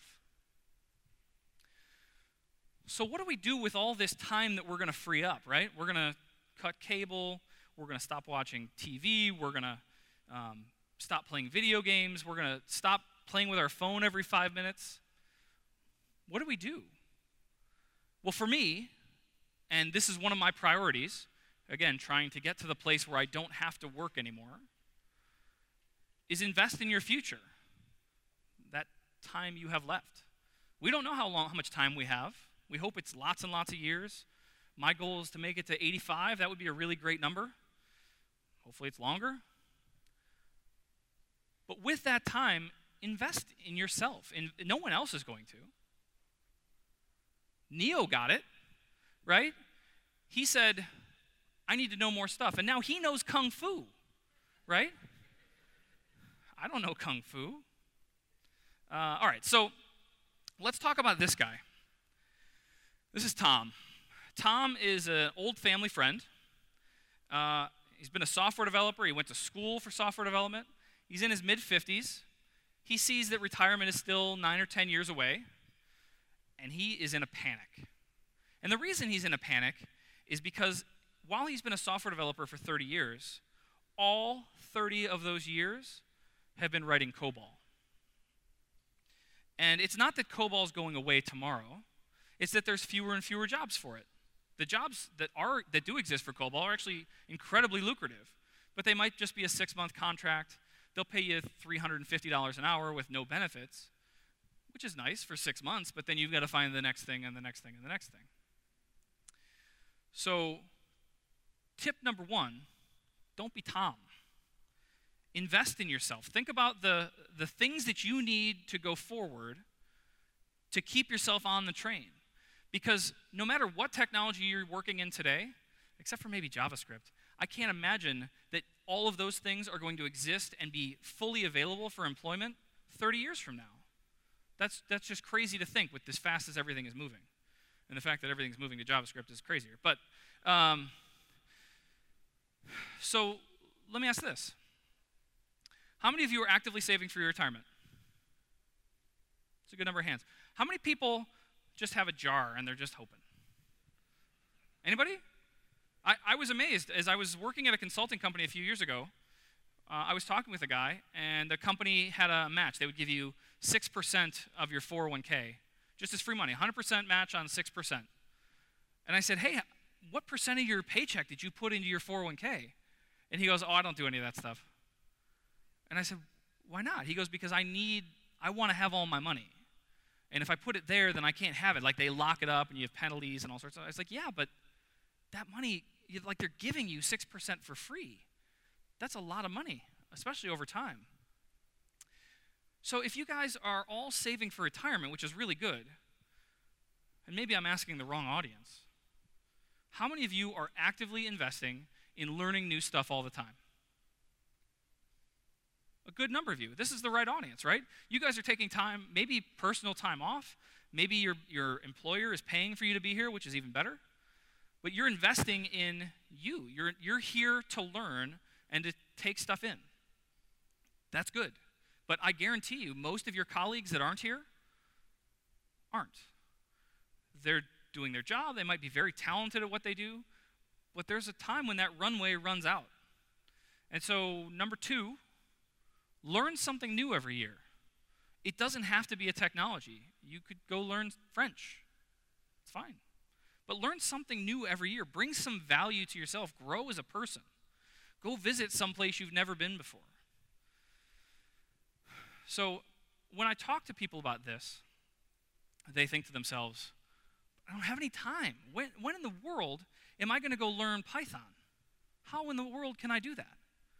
So what do we do with all this time that we're going to free up, right? We're going to cut cable. We're going to stop watching TV. We're going to stop playing video games. We're going to stop playing with our phone every 5 minutes. What do we do? Well, for me, and this is one of my priorities, again, trying to get to the place where I don't have to work anymore, is invest in your future, that time you have left. We don't know how much time we have. We hope it's lots and lots of years. My goal is to make it to 85. That would be a really great number. Hopefully it's longer. But with that time, invest in yourself. And no one else is going to. Neo got it, right? He said, I need to know more stuff. And now he knows Kung Fu, right? I don't know Kung Fu. All right, so let's talk about this guy. This is Tom. Tom is an old family friend. He's been a software developer. He went to school for software development. He's in his mid-50s. He sees that retirement is still 9 or 10 years away, and he is in a panic. And the reason he's in a panic is because while he's been a software developer for 30 years, all 30 of those years have been writing COBOL. And it's not that COBOL is going away tomorrow. It's that there's fewer and fewer jobs for it. The jobs that do exist for COBOL are actually incredibly lucrative, but they might just be a 6-month contract. They'll pay you $350 an hour with no benefits, which is nice for 6 months, but then you've got to find the next thing and the next thing and the next thing. So, tip number 1, don't be Tom. Invest in yourself. Think about the things that you need to go forward to keep yourself on the train. Because no matter what technology you're working in today, except for maybe JavaScript, I can't imagine that all of those things are going to exist and be fully available for employment 30 years from now. That's just crazy to think with as fast as everything is moving. And the fact that everything's moving to JavaScript is crazier. But, so let me ask this. How many of you are actively saving for your retirement? It's a good number of hands. How many people just have a jar and they're just hoping? Anybody? I was amazed as I was working at a consulting company a few years ago. I was talking with a guy, and the company had a match. They would give you 6% of your 401k, just as free money, 100% match on 6%. And I said, hey, what percent of your paycheck did you put into your 401k? And he goes, oh, I don't do any of that stuff. And I said, why not? He goes, because I want to have all my money. And if I put it there, then I can't have it. Like, they lock it up, and you have penalties and all sorts of stuff. I was like, yeah, but that money, like, they're giving you 6% for free. That's a lot of money, especially over time. So if you guys are all saving for retirement, which is really good, and maybe I'm asking the wrong audience, how many of you are actively investing in learning new stuff all the time? A good number of you. This is the right audience, right? You guys are taking time, maybe personal time off. Maybe your employer is paying for you to be here, which is even better. But you're investing in you. You're here to learn and to take stuff in. That's good. But I guarantee you, most of your colleagues that aren't here aren't. They're doing their job. They might be very talented at what they do. But there's a time when that runway runs out. And so, number 2, learn something new every year. It doesn't have to be a technology. You could go learn French. It's fine. But learn something new every year. Bring some value to yourself. Grow as a person. Go visit someplace you've never been before. So when I talk to people about this, they think to themselves, I don't have any time. When in the world am I going to go learn Python? How in the world can I do that?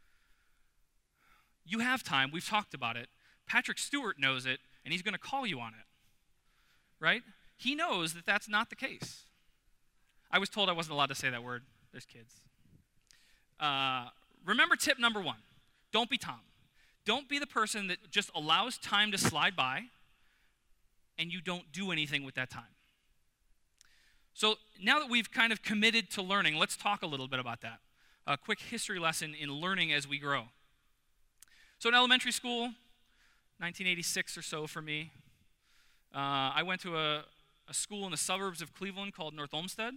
You have time. We've talked about it. Patrick Stewart knows it, and he's going to call you on it, right? He knows that that's not the case. I was told I wasn't allowed to say that word. There's kids. Remember tip number 1. Don't be Tom. Don't be the person that just allows time to slide by, and you don't do anything with that time. So now that we've kind of committed to learning, let's talk a little bit about that. A quick history lesson in learning as we grow. So in elementary school, 1986 or so for me, I went to a school in the suburbs of Cleveland called North Olmsted.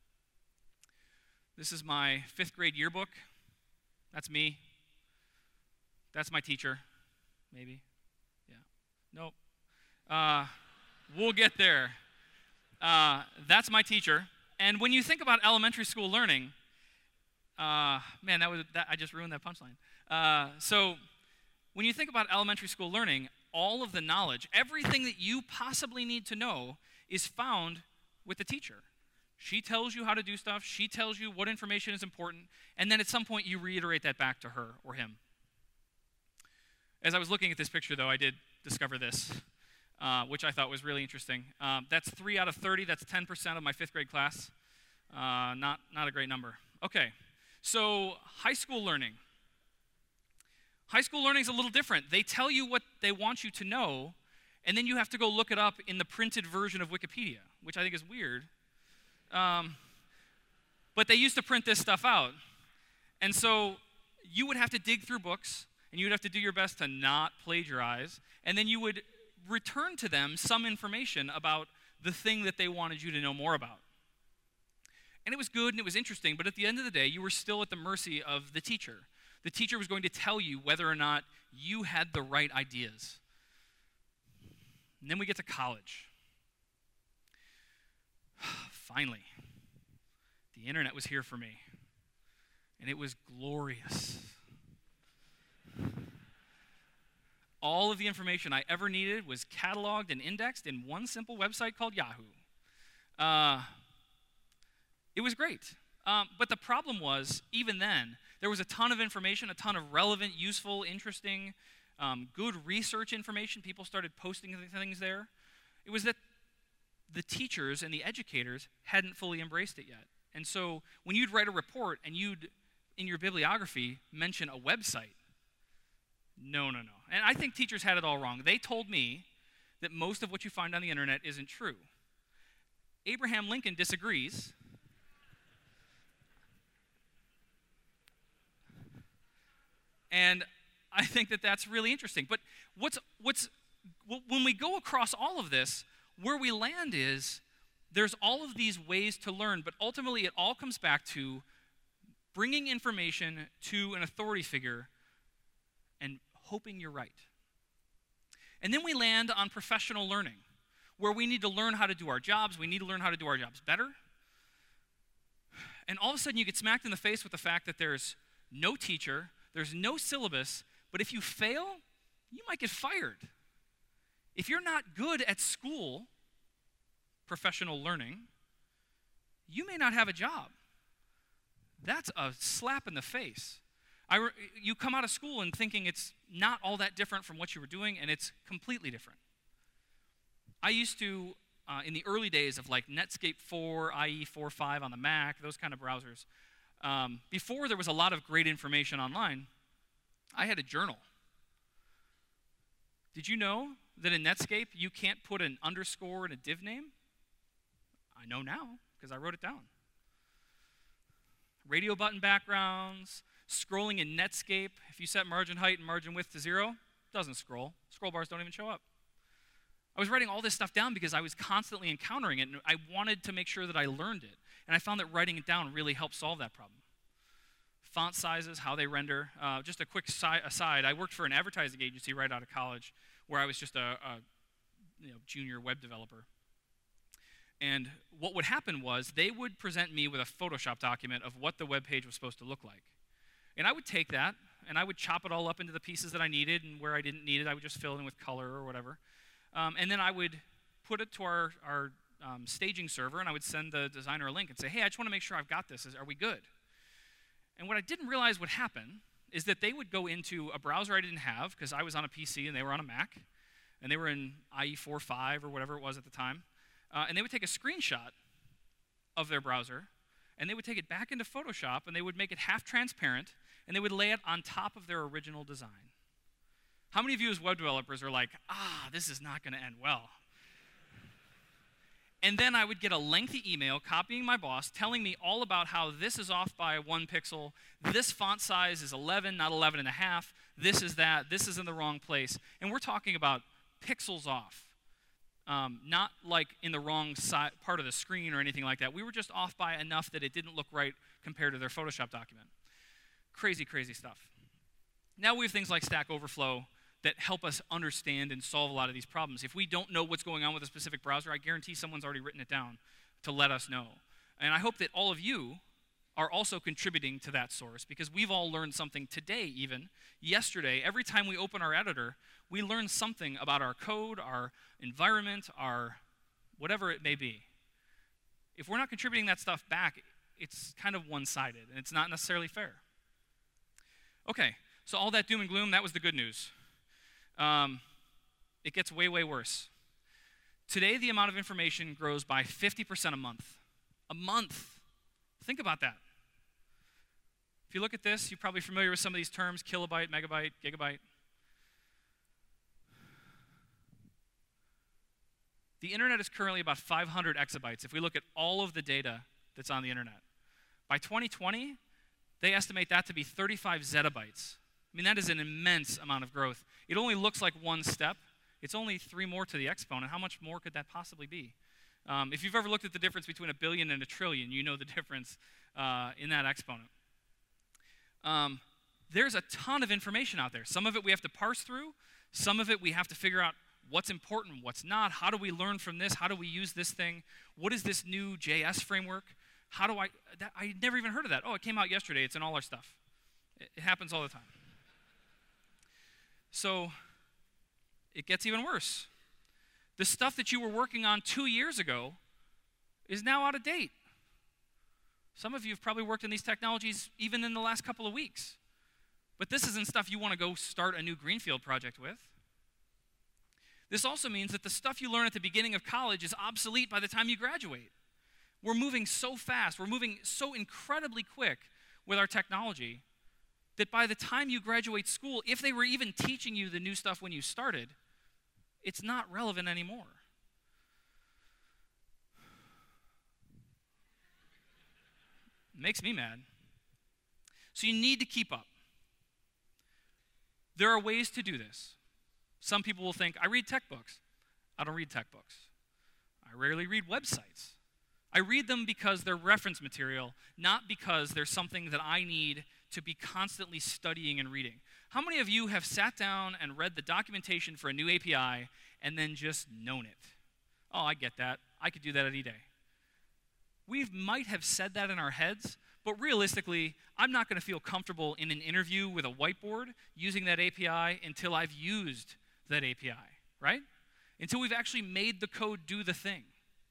This is my 5th grade yearbook. That's me. That's my teacher, maybe. Yeah. Nope. We'll get there. That's my teacher. And when you think about elementary school learning, man, I just ruined that punchline. So when you think about elementary school learning, all of the knowledge, everything that you possibly need to know is found with the teacher. She tells you how to do stuff. She tells you what information is important. And then at some point, you reiterate that back to her or him. As I was looking at this picture, though, I did discover this, which I thought was really interesting. That's 3 out of 30. That's 10% of my 5th grade class. Not a great number. Okay, so high school learning. High school learning is a little different. They tell you what they want you to know, and then you have to go look it up in the printed version of Wikipedia, which I think is weird. But they used to print this stuff out. And so you would have to dig through books, and you would have to do your best to not plagiarize, and then you would return to them some information about the thing that they wanted you to know more about. And it was good and it was interesting, but at the end of the day, you were still at the mercy of the teacher. The teacher was going to tell you whether or not you had the right ideas. And then we get to college. Finally, the internet was here for me, and it was glorious. All of the information I ever needed was cataloged and indexed in one simple website called Yahoo. It was great. But the problem was, even then, there was a ton of information, a ton of relevant, useful, interesting, good research information. People started posting things there. It was that the teachers and the educators hadn't fully embraced it yet. And so when you'd write a report and you'd, in your bibliography, mention a website, no. And I think teachers had it all wrong. They told me that most of what you find on the internet isn't true. Abraham Lincoln disagrees. And I think that that's really interesting. But when we go across all of this, where we land is there's all of these ways to learn, but ultimately it all comes back to bringing information to an authority figure and hoping you're right. And then we land on professional learning, where we need to learn how to do our jobs. We need to learn how to do our jobs better. And all of a sudden you get smacked in the face with the fact that there's no teacher, there's no syllabus, but if you fail, you might get fired. If you're not good at school, professional learning, you may not have a job. That's a slap in the face. You come out of school and thinking it's not all that different from what you were doing, and it's completely different. I used to, in the early days of like Netscape 4, IE 4.5 on the Mac, those kind of browsers, before there was a lot of great information online, I had a journal. Did you know that in Netscape you can't put an underscore in a div name? I know now because I wrote it down. Radio button backgrounds, scrolling in Netscape, if you set margin height and margin width to 0, doesn't scroll. Scroll bars don't even show up. I was writing all this stuff down because I was constantly encountering it, and I wanted to make sure that I learned it. And I found that writing it down really helped solve that problem. Font sizes, how they render. Just a quick aside, I worked for an advertising agency right out of college where I was just a junior web developer. And what would happen was they would present me with a Photoshop document of what the web page was supposed to look like. And I would take that, and I would chop it all up into the pieces that I needed, and where I didn't need it, I would just fill it in with color or whatever. And then I would put it to our staging server, and I would send the designer a link and say, hey, I just want to make sure I've got this. Are we good? And what I didn't realize would happen is that they would go into a browser I didn't have, because I was on a PC and they were on a Mac, and they were in IE 4.5 or whatever it was at the time, and they would take a screenshot of their browser, and they would take it back into Photoshop, and they would make it half transparent, and they would lay it on top of their original design. How many of you as web developers are like, this is not going to end well? And then I would get a lengthy email copying my boss, telling me all about how this is off by 1 pixel, this font size is 11, not 11 and a half, this is that, this is in the wrong place. And we're talking about pixels off, not like in the wrong part of the screen or anything like that. We were just off by enough that it didn't look right compared to their Photoshop document. Crazy, crazy stuff. Now we have things like Stack Overflow that help us understand and solve a lot of these problems. If we don't know what's going on with a specific browser, I guarantee someone's already written it down to let us know. And I hope that all of you are also contributing to that source, because we've all learned something today, even yesterday. Every time we open our editor, we learn something about our code, our environment, our whatever it may be. If we're not contributing that stuff back, it's kind of one-sided, and it's not necessarily fair. Okay, so all that doom and gloom, that was the good news. It gets way, way worse. Today, the amount of information grows by 50% a month. A month. Think about that. If you look at this, you're probably familiar with some of these terms: kilobyte, megabyte, gigabyte. The internet is currently about 500 exabytes if we look at all of the data that's on the internet. By 2020, they estimate that to be 35 zettabytes. I mean, that is an immense amount of growth. It only looks like one step. It's only 3 more to the exponent. How much more could that possibly be? If you've ever looked at the difference between a billion and a trillion, you know the difference in that exponent. There's a ton of information out there. Some of it we have to parse through. Some of it we have to figure out what's important, what's not. How do we learn from this? How do we use this thing? What is this new JS framework? How do I never even heard of that. Oh, it came out yesterday. It's in all our stuff. It happens all the time. So it gets even worse. The stuff that you were working on 2 years ago is now out of date. Some of you have probably worked in these technologies even in the last couple of weeks. But this isn't stuff you want to go start a new greenfield project with. This also means that the stuff you learn at the beginning of college is obsolete by the time you graduate. We're moving so fast, we're moving so incredibly quick with our technology that by the time you graduate school, if they were even teaching you the new stuff when you started, it's not relevant anymore. It makes me mad. So you need to keep up. There are ways to do this. Some people will think, I read tech books. I don't read tech books. I rarely read websites. I read them because they're reference material, not because there's something that I need to be constantly studying and reading. How many of you have sat down and read the documentation for a new API and then just known it? Oh, I get that. I could do that any day. We might have said that in our heads, but realistically, I'm not going to feel comfortable in an interview with a whiteboard using that API until I've used that API, right? Until we've actually made the code do the thing.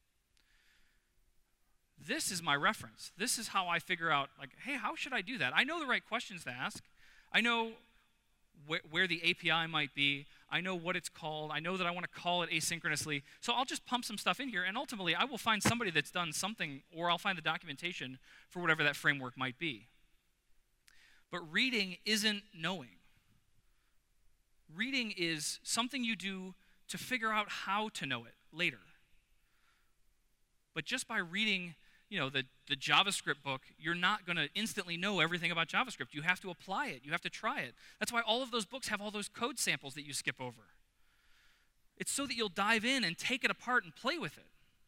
This is my reference. This is how I figure out, like, hey, how should I do that? I know the right questions to ask. I know where the API might be. I know what it's called. I know that I want to call it asynchronously. So I'll just pump some stuff in here, and ultimately I will find somebody that's done something, or I'll find the documentation for whatever that framework might be. But reading isn't knowing. Reading is something you do to figure out how to know it later. But just by reading, the JavaScript book, you're not going to instantly know everything about JavaScript. You have to apply it. You have to try it. That's why all of those books have all those code samples that you skip over. It's so that you'll dive in and take it apart and play with it.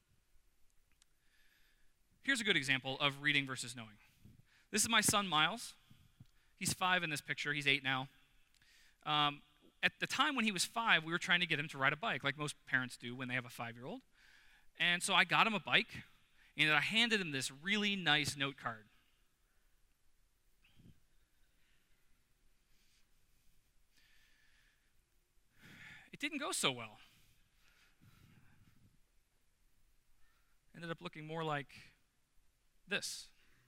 Here's a good example of reading versus knowing. This is my son, Miles. He's 5 in this picture. He's 8 now. At the time when he was 5, we were trying to get him to ride a bike, like most parents do when they have a 5-year-old. And so I got him a bike, and I handed him this really nice note card. It didn't go so well. Ended up looking more like this.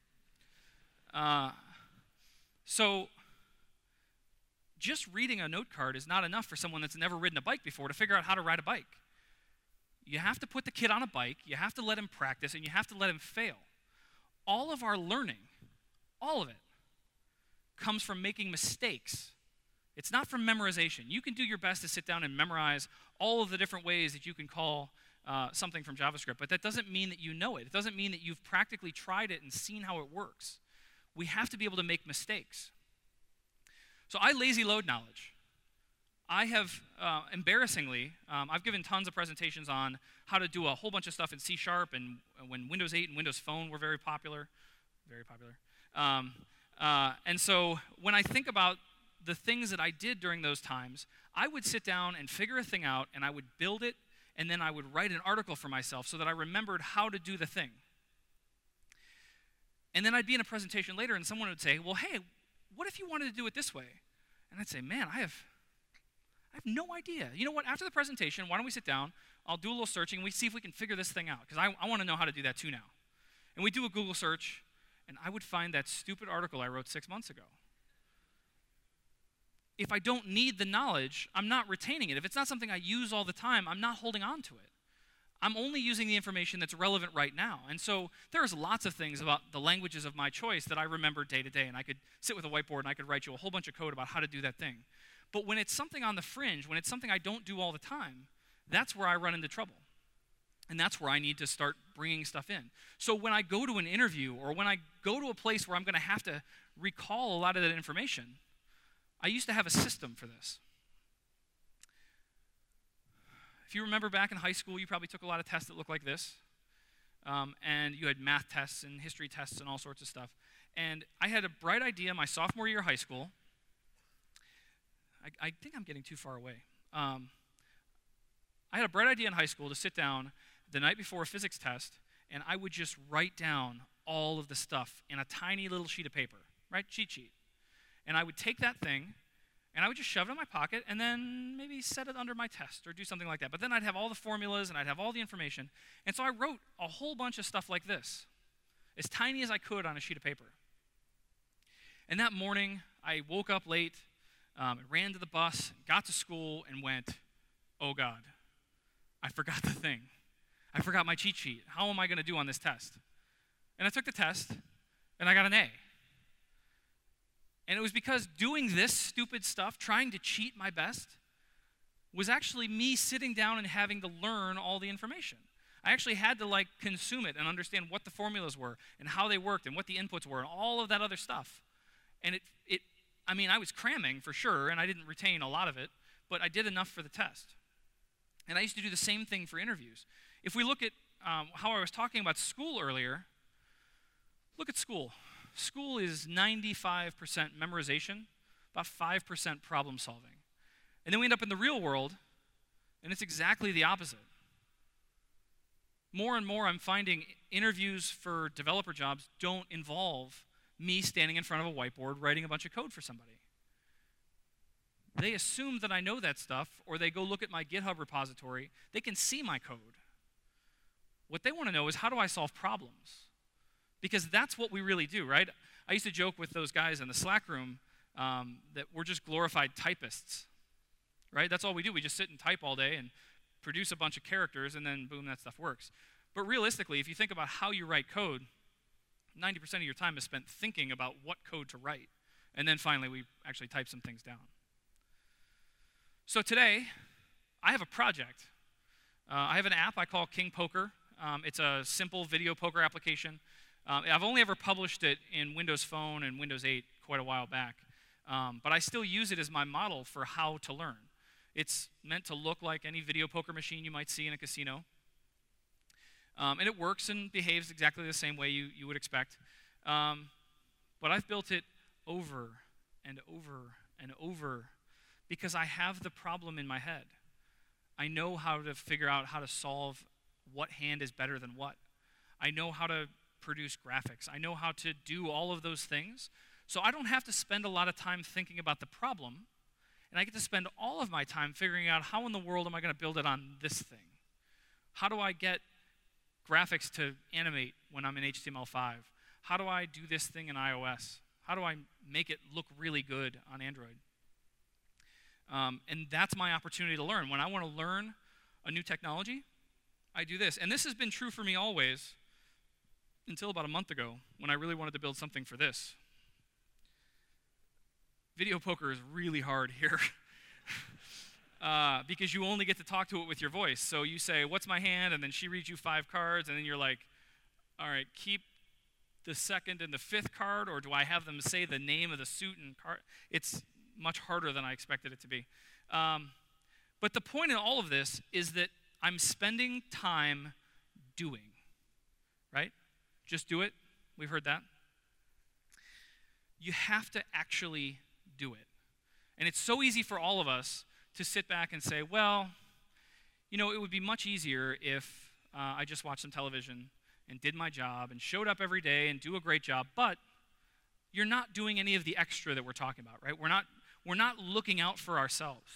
So just reading a note card is not enough for someone that's never ridden a bike before to figure out how to ride a bike. You have to put the kid on a bike, you have to let him practice, and you have to let him fail. All of our learning, all of it, comes from making mistakes. It's not from memorization. You can do your best to sit down and memorize all of the different ways that you can call something from JavaScript, but that doesn't mean that you know it. It doesn't mean that you've practically tried it and seen how it works. We have to be able to make mistakes. So I lazy load knowledge. I have, embarrassingly, I've given tons of presentations on how to do a whole bunch of stuff in C# and when Windows 8 and Windows Phone were very popular. And so when I think about the things that I did during those times, I would sit down and figure a thing out, and I would build it, and then I would write an article for myself so that I remembered how to do the thing. And then I'd be in a presentation later, and someone would say, well, hey, what if you wanted to do it this way? And I'd say, man, I have no idea. You know what? After the presentation, why don't we sit down? I'll do a little searching, and we see if we can figure this thing out, because I want to know how to do that too now. And we do a Google search, and I would find that stupid article I wrote 6 months ago. If I don't need the knowledge, I'm not retaining it. If it's not something I use all the time, I'm not holding on to it. I'm only using the information that's relevant right now. And so there's lots of things about the languages of my choice that I remember day to day, and I could sit with a whiteboard and I could write you a whole bunch of code about how to do that thing. But when it's something on the fringe, when it's something I don't do all the time, that's where I run into trouble. And that's where I need to start bringing stuff in. So when I go to an interview or when I go to a place where I'm going to have to recall a lot of that information, I used to have a system for this. If you remember back in high school, you probably took a lot of tests that looked like this. And you had math tests and history tests and all sorts of stuff. And I had a bright idea my sophomore year of high school. I think I'm getting too far away. I had a bright idea in high school to sit down the night before a physics test, and I would just write down all of the stuff in a tiny little sheet of paper, right? Cheat sheet. And I would take that thing, and I would just shove it in my pocket, and then maybe set it under my test or do something like that. But then I'd have all the formulas, and I'd have all the information. And so I wrote a whole bunch of stuff like this, as tiny as I could on a sheet of paper. And that morning, I woke up late, ran to the bus, got to school, and went, oh God, I forgot the thing. I forgot my cheat sheet. How am I going to do on this test? And I took the test, and I got an A. And it was because doing this stupid stuff, trying to cheat my best, was actually me sitting down and having to learn all the information. I actually had to consume it and understand what the formulas were and how they worked and what the inputs were and all of that other stuff. And I was cramming for sure, and I didn't retain a lot of it, but I did enough for the test. And I used to do the same thing for interviews. If we look at how I was talking about school earlier, look at school. school is 95% memorization, about 5% problem solving. And then we end up in the real world, and it's exactly the opposite. More and more, I'm finding interviews for developer jobs don't involve me standing in front of a whiteboard writing a bunch of code for somebody. They assume that I know that stuff, or they go look at my GitHub repository. They can see my code. What they want to know is, how do I solve problems? Because that's what we really do, right? I used to joke with those guys in the Slack room that we're just glorified typists, right? That's all we do. We just sit and type all day and produce a bunch of characters, and then boom, that stuff works. But realistically, if you think about how you write code, 90% of your time is spent thinking about what code to write. And then finally, we actually type some things down. So today, I have a project. I have an app I call King Poker. It's a simple video poker application. I've only ever published it in Windows Phone and Windows 8 quite a while back. But I still use it as my model for how to learn. It's meant to look like any video poker machine you might see in a casino. And it works and behaves exactly the same way you would expect. But I've built it over and over and over because I have the problem in my head. I know how to figure out how to solve what hand is better than what. I know how to produce graphics. I know how to do all of those things. So I don't have to spend a lot of time thinking about the problem, and I get to spend all of my time figuring out how in the world am I going to build it on this thing? How do I get graphics to animate when I'm in HTML5? How do I do this thing in iOS? How do I make it look really good on Android? And that's my opportunity to learn. When I want to learn a new technology, I do this. And this has been true for me always until about a month ago when I really wanted to build something for this. Video poker is really hard here because you only get to talk to it with your voice. So you say, what's my hand? And then she reads you 5 cards, and then you're like, all right, keep the second and the 5th card, or do I have them say the name of the suit and card? It's much harder than I expected it to be. But the point in all of this is that I'm spending time doing, right? Just do it. We've heard that. You have to actually do it. And it's so easy for all of us to sit back and say, well, you know, it would be much easier if I just watched some television and did my job and showed up every day and do a great job, but you're not doing any of the extra that we're talking about, right? We're not looking out for ourselves.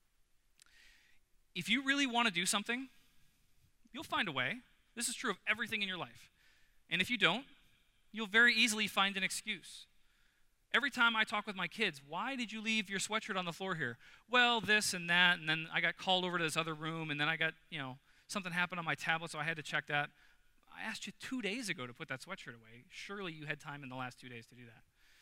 If you really want to do something, you'll find a way. This is true of everything in your life. And if you don't, you'll very easily find an excuse. Every time I talk with my kids, why did you leave your sweatshirt on the floor here? Well, this and that, and then I got called over to this other room, and then I got, something happened on my tablet, so I had to check that. I asked you 2 days ago to put that sweatshirt away. Surely you had time in the last 2 days to do that.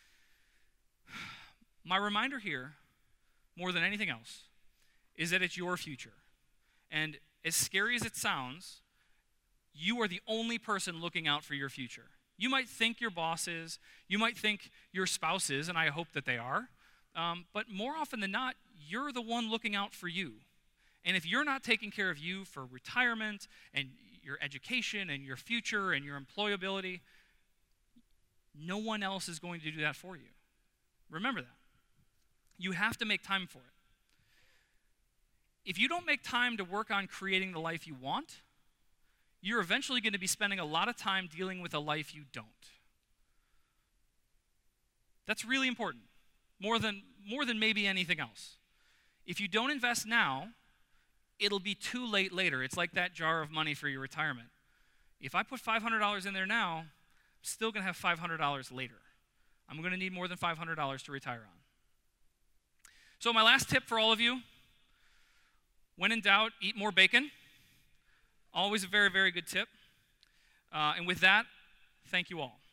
My reminder here, more than anything else, is that it's your future. And as scary as it sounds, you are the only person looking out for your future. You might think your boss is, you might think your spouse is, and I hope that they are, but more often than not, you're the one looking out for you. And if you're not taking care of you for retirement and your education and your future and your employability, no one else is going to do that for you. Remember that. You have to make time for it. If you don't make time to work on creating the life you want, you're eventually going to be spending a lot of time dealing with a life you don't. That's really important, more than maybe anything else. If you don't invest now, it'll be too late later. It's like that jar of money for your retirement. If I put $500 in there now, I'm still going to have $500 later. I'm going to need more than $500 to retire on. So my last tip for all of you, when in doubt, eat more bacon. Always a very, very good tip. And with that, thank you all.